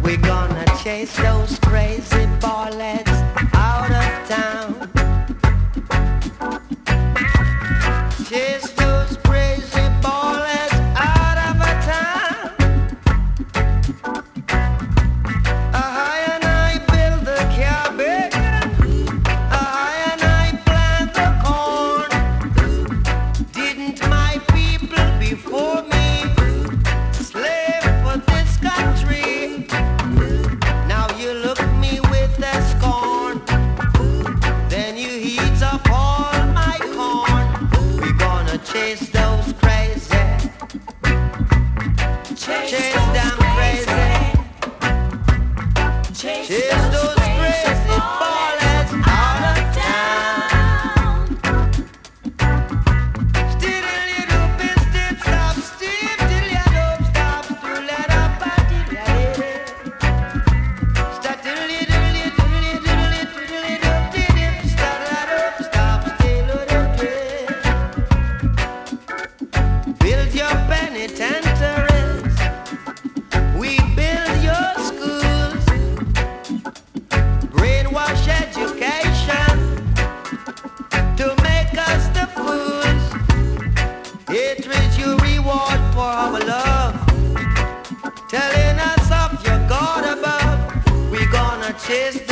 We're gonna chase those crazy ballets out of town. Chase those crazy ballets out of a town. I and I build the cabin. I and I plant the corn. Didn't my people before me slave for this country? Now you look me with that scorn. Then you heat up all my corn. We gonna chase those crazy, chase them crazy, chase those crazy ballets out of town. Still a little bit stiff, stop, stiff, till you don't stop, still let up, start a little, start that up, stop, still a little. Build your penitentiaries, we build your schools, brainwash education to make us the fools. Hatred you reward for our love, telling us of your God above. We gonna chase